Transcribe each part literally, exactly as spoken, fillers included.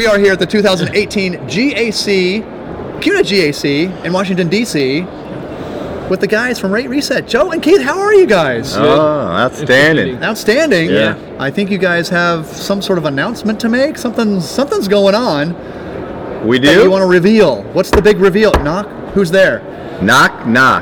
we are here at the two thousand eighteen G A C, CUNA G A C in Washington, D C with the guys from Rate Reset. Joe and Keith, how are you guys? Oh, outstanding. Outstanding. Yeah. I think you guys have some sort of announcement to make. Something, something's going on. We do? That you want to reveal. What's the big reveal? Knock? Who's there? Knock, knock.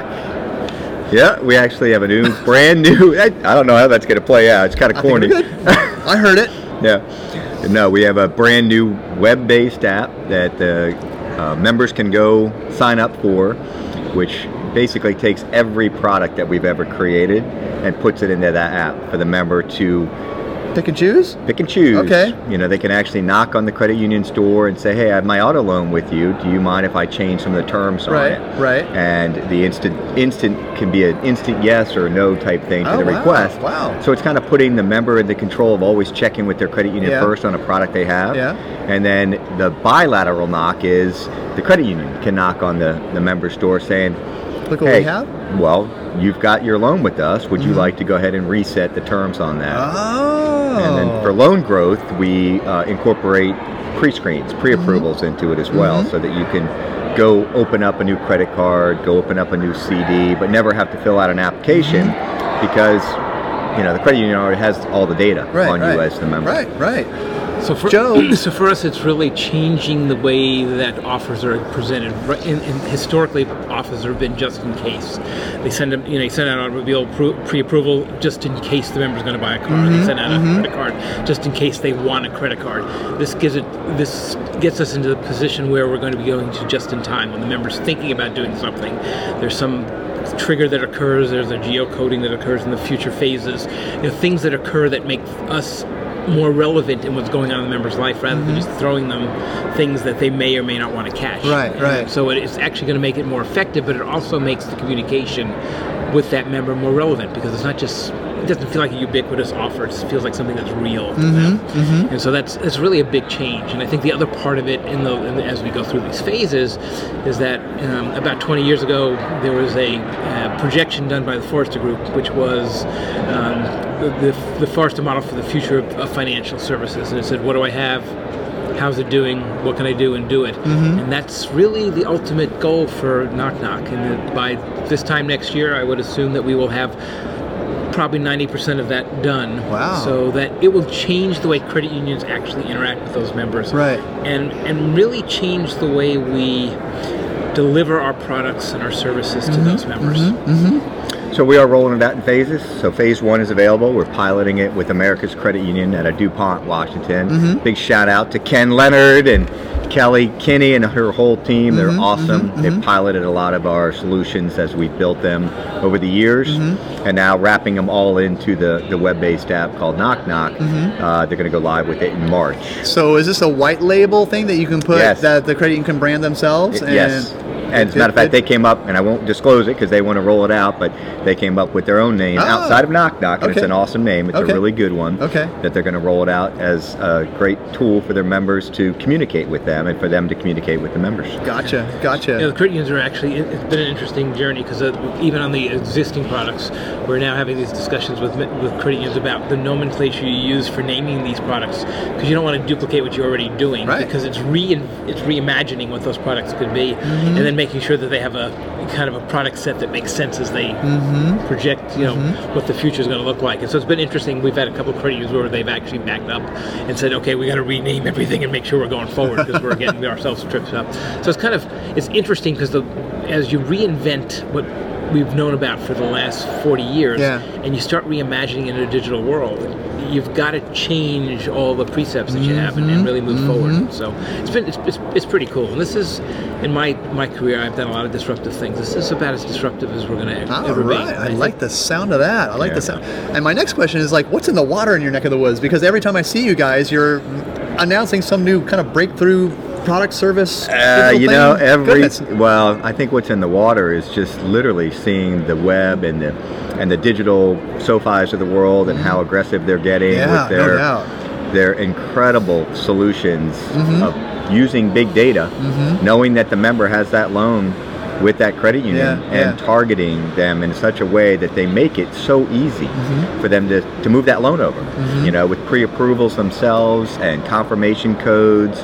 Yeah, we actually have a new, brand new, I, I don't know how that's going to play out. It's kind of corny. I think we're good. I heard it. Yeah. No, we have a brand new web-based app that the uh, members can go sign up for, which basically takes every product that we've ever created and puts it into that app for the member to pick and choose? Pick and choose. Okay. You know, they can actually knock on the credit union store and say, hey, I have my auto loan with you. Do you mind if I change some of the terms on right, it? Right, right. And the instant instant can be an instant yes or no type thing to oh, the wow, request. Wow. So it's kind of putting the member in the control of always checking with their credit union yeah. first on a product they have. Yeah. And then the bilateral knock is the credit union can knock on the, the member's door saying, look what hey, we have. Well, you've got your loan with us. Would mm-hmm. you like to go ahead and reset the terms on that? Oh. And then for loan growth, we uh, incorporate pre-screens, pre-approvals mm-hmm. into it as well, mm-hmm. so that you can go open up a new credit card, go open up a new C D, but never have to fill out an application mm-hmm. because, you know, the credit union already has all the data right, on right. you as the member. Right, right. So for, Joe, so for us, it's really changing the way that offers are presented. And, and historically, offers have been just in case. They send them, you know, they send out a reveal pre-approval just in case the member's going to buy a car. Mm-hmm, they send out mm-hmm. a credit card just in case they want a credit card. This gives it, this gets us into the position where we're going to be going to just in time when the member's thinking about doing something. There's some trigger that occurs. There's a geocoding that occurs in the future phases. You know, things that occur that make us more relevant in what's going on in the member's life rather mm-hmm. than just throwing them things that they may or may not want to catch. Right, and right. So it's actually going to make it more effective, but it also makes the communication with that member more relevant because it's not just, it doesn't feel like a ubiquitous offer. It feels like something that's real to mm-hmm, them. Mm-hmm. And so that's it's really a big change. And I think the other part of it, in the, in the as we go through these phases, is that um, about twenty years ago there was a uh, projection done by the Forrester Group, which was um, the, the the Forrester model for the future of, of financial services. And it said, what do I have? How's it doing? What can I do and do it? Mm-hmm. And that's really the ultimate goal for Knock Knock. And that by this time next year, I would assume that we will have probably ninety percent of that done. Wow. So that it will change the way credit unions actually interact with those members. Right. And and really change the way we deliver our products and our services to mm-hmm. those members. Mm-hmm. Mm-hmm. So we are rolling it out in phases. So phase one is available. We're piloting it with America's Credit Union out of DuPont, Washington. Mm-hmm. Big shout out to Ken Leonard and Kelly Kinney and her whole team. They're mm-hmm, awesome. Mm-hmm, They've piloted a lot of our solutions as we've built them over the years. Mm-hmm. And now wrapping them all into the, the web-based app called Knock Knock. Mm-hmm. Uh, they're going to go live with it in March. So is this a white label thing that you can put yes. that the credit union can brand themselves? It, and yes. And as a matter of fact, they came up, and I won't disclose it because they want to roll it out, but they came up with their own name oh. outside of Knock Knock, and okay. it's an awesome name. It's okay. a really good one. Okay. That they're going to roll it out as a great tool for their members to communicate with them and for them to communicate with the members. Gotcha, gotcha. You know, the credit unions are actually, it's been an interesting journey because uh, even on the existing products, we're now having these discussions with with credit unions about the nomenclature you use for naming these products because you don't want to duplicate what you're already doing right. because it's re it's reimagining what those products could be mm-hmm. and then making sure that they have a kind of a product set that makes sense as they mm-hmm. project, you know, mm-hmm. what the future is going to look like. And so it's been interesting. We've had a couple of credit unions where they've actually backed up and said, okay, we got to rename everything and make sure we're going forward because we're getting ourselves tripped up. So it's kind of, it's interesting because the as you reinvent what we've known about for the last forty years yeah. and you start reimagining in a digital world, you've got to change all the precepts that you have and, and really move mm-hmm. forward. So it's been it's, it's, it's pretty cool. And this is, in my my career, I've done a lot of disruptive things. This is about as disruptive as we're going to ever right. be. I, I like the sound of that. I like yeah. the sound. And my next question is like, what's in the water in your neck of the woods? Because every time I see you guys, you're announcing some new kind of breakthrough product, service? Uh, you thing? know, every Goodness. well, I think what's in the water is just literally seeing the web and the and the digital SoFis of the world and how aggressive they're getting yeah, with their no doubt. their incredible solutions mm-hmm. of using big data, mm-hmm. knowing that the member has that loan with that credit union yeah, and yeah. targeting them in such a way that they make it so easy mm-hmm. for them to, to move that loan over, mm-hmm. you know, with pre-approvals themselves and confirmation codes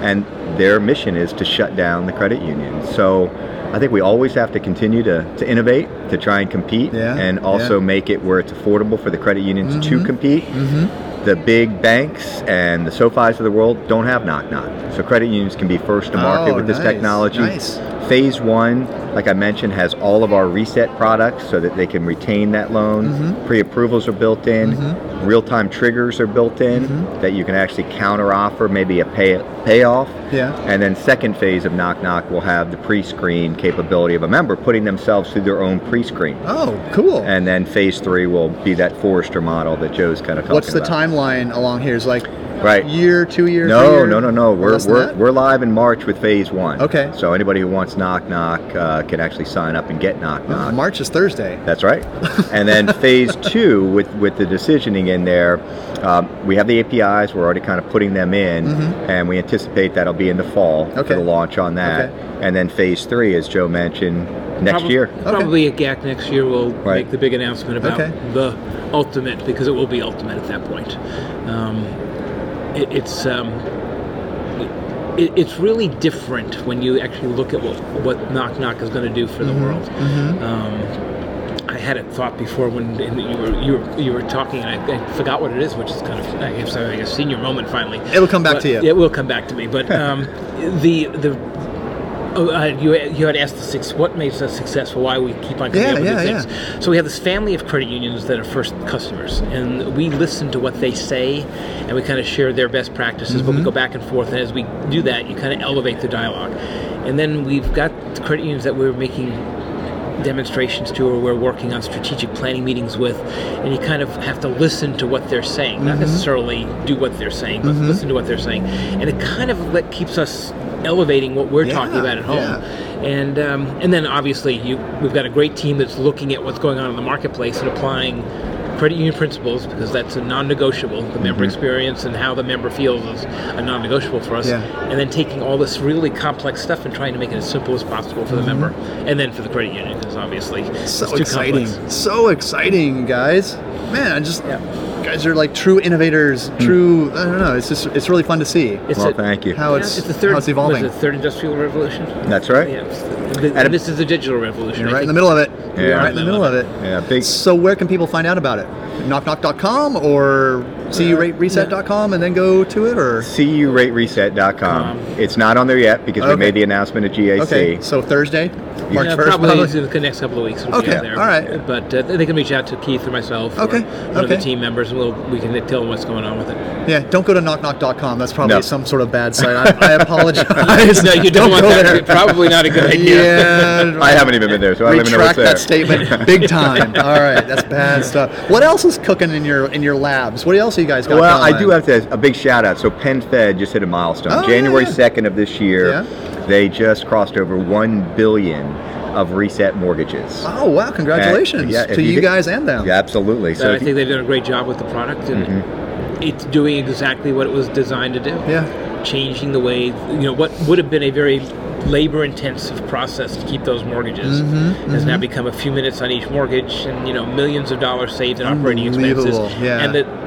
and their mission is to shut down the credit union. So I think we always have to continue to, to innovate, to try and compete, Yeah, and also yeah. make it where it's affordable for the credit unions Mm-hmm. to compete. The big banks and the SoFis of the world don't have knock knock, so credit unions can be first to market Oh, with this nice, technology. nice. Phase one, like I mentioned, has all of our reset products so that they can retain that loan. Mm-hmm. Pre-approvals are built in. Real-time triggers are built in Mm-hmm. that you can actually counter-offer maybe a pay payoff. Yeah. And then second phase of knock knock will have the pre-screen capability of a member putting themselves through their own pre-screen. Oh, cool. And then phase three will be that Forrester model that Joe's kind of talking What's the about. timeline along here? Is like Right. year, two years? three No, year? no, no, no. We're Less than we're, that? we're live in March with phase one. Okay. So anybody who wants knock knock uh, can actually sign up and get knock knock. Uh, March is Thursday. That's right. And then phase two, with, with the decisioning in there, um, we have the A P Is. We're already kind of putting them in, and we anticipate that'll be in the fall Mm-hmm. Okay. for the launch on that. Okay. And then phase three, as Joe mentioned, next Probab- year. Probably at G A C next year we'll Right. make the big announcement about Okay. the ultimate, because it will be ultimate at that point. Um, it, it's um, it, it's really different when you actually look at what, what Knock Knock is going to do for the world. Um, I had a thought before when and you were you were you were talking, and I, I forgot what it is, which is kind of I guess like a senior moment finally. It'll come back But to you. It will come back to me, but um, the the. Oh, uh, you, you had asked the six, what makes us successful, why we keep on coming Yeah, up with yeah, new yeah. things. So we have this family of credit unions that are first customers, and we listen to what they say, and we kind of share their best practices, but we go back and forth, and as we do that, you kind of elevate the dialogue. And then we've got the credit unions that we're making demonstrations to, or we're working on strategic planning meetings with, and you kind of have to listen to what they're saying, not necessarily do what they're saying, but listen to what they're saying, and it kind of like keeps us elevating what we're Yeah, talking about at home. yeah. And um, and then obviously you we've got a great team that's looking at what's going on in the marketplace and applying credit union principles, because that's a non-negotiable. The member experience and how the member feels is a non-negotiable for us. Yeah. And then taking all this really complex stuff and trying to make it as simple as possible for the member, and then for the credit union, because obviously So it's too exciting. complex. So exciting, guys. Man, I just Yeah. you guys are like true innovators, true I don't know, it's just it's really fun to see It's Well, a- thank you. how yeah, it's, it's the third, how it's evolving. was it the third industrial revolution. That's right. Yeah, it's the- And and a- this is the digital revolution. You're I right in the think. middle of it. Yeah. You're right in the middle of it. Yeah, big. So where can people find out about it? knock knock dot com or see you rate reset dot com and then go to it, or C U rate reset dot com. Um, It's not on there yet because Okay. we made the announcement at G A C. okay, so Thursday, March Yeah, first, probably probably. in the next couple of weeks. We'll Okay, be out there. all right. But uh, they can reach out to Keith or myself, Okay, or one of the okay. team members, and we'll, we can tell them what's going on with it. Yeah, don't go to knock knock dot com. That's probably No. some sort of bad site. I, I apologize. No, you don't, want go that. there. Probably not a good idea. Yeah. I haven't even been there, so I don't even know what's Retract there. that statement big time. All right, that's bad stuff. What else is cooking in your in your labs? What else you guys got Well, I going? do have to a big shout out. So PenFed just hit a milestone. Oh, yeah, January yeah. second of this year, Yeah. they just crossed over one billion of reset mortgages. Oh wow! Congratulations Yeah, if to you you did- guys and them. Yeah, absolutely. So So I if you- think they've done a great job with the product, and Mm-hmm. it's doing exactly what it was designed to do. Yeah. Changing the way, you know, what would have been a very labor-intensive process to keep those mortgages Mm-hmm, has now become a few minutes on each mortgage, and you know, millions of dollars saved in operating expenses. Unbelievable, yeah. And the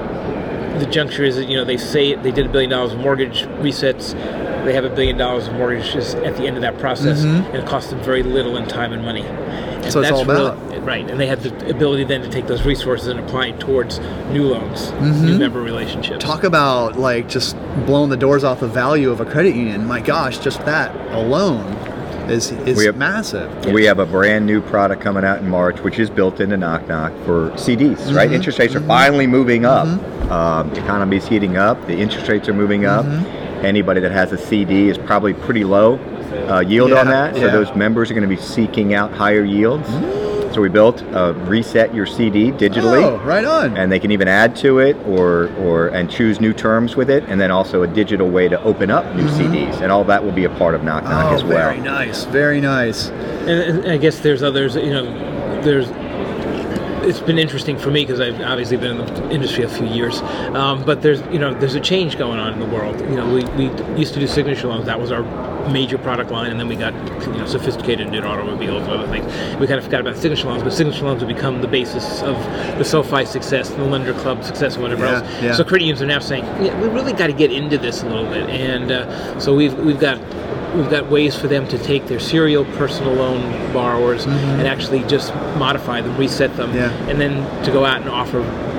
the juncture is that, you know, they say they did a billion dollars of mortgage resets. They have a billion dollars of mortgages at the end of that process, and it costs them very little in time and money. And Mm-hmm. So it's all about. really- right, and they have the ability then to take those resources and apply it towards new loans, new member relationships. Mm-hmm. Talk about like just blowing the doors off the value of a credit union. My gosh, just that alone is is We have- massive. We have a brand new product coming out in March, which is built into Knock Knock for C Ds, Mm-hmm. right? Interest rates are finally moving up. Um, the economy is heating up. The interest rates are moving up. Mm-hmm. Anybody that has a C D is probably pretty low uh, yield on Yeah, that. So yeah. those members are going to be seeking out higher yields. So we built uh, Reset Your C D digitally. Oh, right on. And they can even add to it or or and choose new terms with it, and then also a digital way to open up new C Ds, and all that will be a part of Knock Knock oh, as well. very nice, very nice. And, and I guess there's others, you know, there's it's been interesting for me because I've obviously been in the industry a few years. Um, but there's you know there's a change going on in the world. You know, we, we used to do signature loans. That was our major product line, and then we got you know sophisticated and did automobiles and other things. We kind of forgot about signature loans, but signature loans have become the basis of the SoFi success, the Lender Club success, and whatever Yeah, else. yeah. So credit unions are now saying, yeah, we really got to get into this a little bit, and uh, so we've we've got. We've got ways for them to take their serial personal loan borrowers and actually just modify them, reset them, Yeah. and then to go out and offer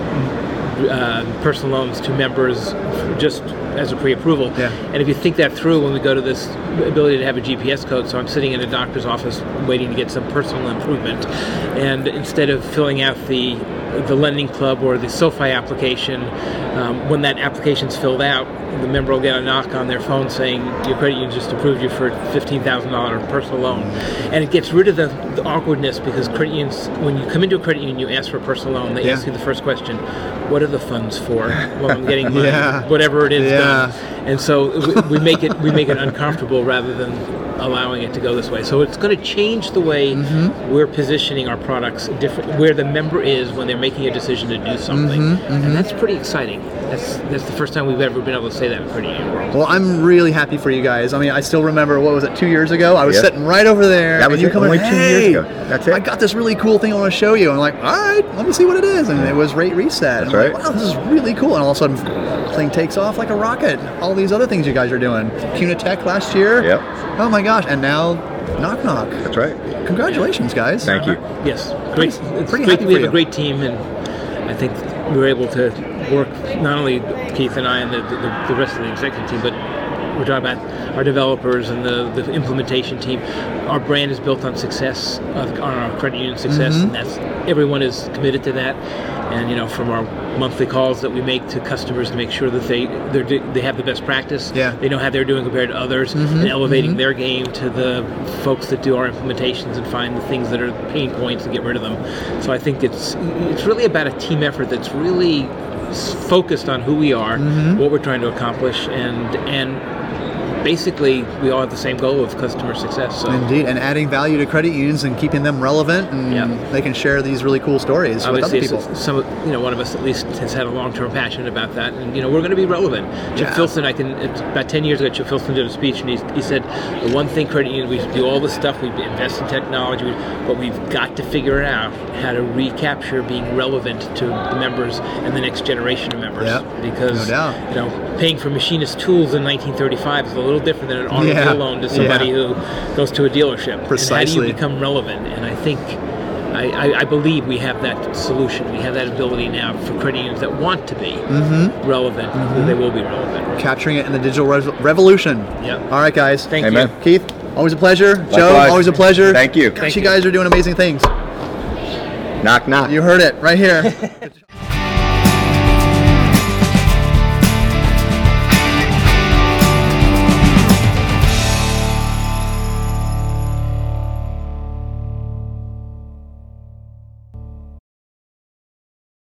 uh, personal loans to members just as a pre-approval. Yeah. And if you think that through, when we go to this ability to have a G P S code, so I'm sitting in a doctor's office waiting to get some personal improvement, and instead of filling out the the Lending Club or the SoFi application, um, when that application's filled out, the member will get a knock on their phone saying your credit union just approved you for a fifteen thousand dollars personal loan. And it gets rid of the, the awkwardness, because credit unions, when you come into a credit union, you ask for a personal loan, they Yeah. ask you the first question, what are the funds for? Well, I'm getting my, Yeah. whatever it is Yeah. done. And so we, we make it we make it uncomfortable rather than allowing it to go this way. So it's going to change the way Mm-hmm. we're positioning our products different, where the member is when they're making a decision to do something. Mm-hmm, And that's pretty exciting. That's that's the first time we've ever been able to say that in credit union world. Well, I'm really happy for you guys. I mean, I still remember, what was it, two years ago? I was Yep. sitting right over there. That was and you it, come in, only two hey, years ago. That's it. I got this really cool thing I want to show you. I'm like, all right, let me see what it is. And it was Rate Reset. That's I'm like, right. wow, this is really cool. And all of a sudden, the thing takes off like a rocket. All these other things you guys are doing. Cunitech last year. Yep. Oh my gosh. And now, Knock Knock. That's right. Congratulations, guys. Thank you. Yes, great. It's pretty great. happy We for have a you. great team, and I think we were able to work, not only Keith and I and the, the, the rest of the executive team, but we're talking about our developers and the, the implementation team. Our brand is built on success, uh, on our credit union success, Mm-hmm. and that's everyone is committed to that. And you know, from our monthly calls that we make to customers to make sure that they they're, they have the best practice, Yeah. Mm-hmm. they know how they're doing compared to others, and elevating their game, to the folks that do our implementations and find the things that are pain points and get rid of them. So I think it's it's really about a team effort that's really s- focused on who we are, Mm-hmm. what we're trying to accomplish, and and basically we all have the same goal of customer success. So Indeed, and adding value to credit unions and keeping them relevant, and Yeah. they can share these really cool stories with other obviously, people. it's- some of- you know, one of us at least has had a long-term passion about that, and you know, we're going to be relevant. Chip Yeah. Filson, I can. It's about ten years ago, Chip Filson did a speech, and he, he said, the one thing credit union, we do all this stuff, we invest in technology, we- but we've got to figure out how to recapture being relevant to the members and the next generation of members. Yeah, Because no doubt. you know, paying for machinist tools in nineteen thirty-five is a little different than an automobile Yeah. loan to somebody Yeah. who goes to a dealership. And how do Precisely. you become relevant? And I think. I, I, I believe we have that solution. We have that ability now for credit unions that want to be Mm-hmm. relevant. that They will be relevant. Capturing it in the digital re- revolution. Yeah. All right, guys. Thank Amen. you. Keith, always a pleasure. Joe, Likewise. always a pleasure. Thank you. Gosh, Thank you you. guys are doing amazing things. Knock knock. You heard it right here.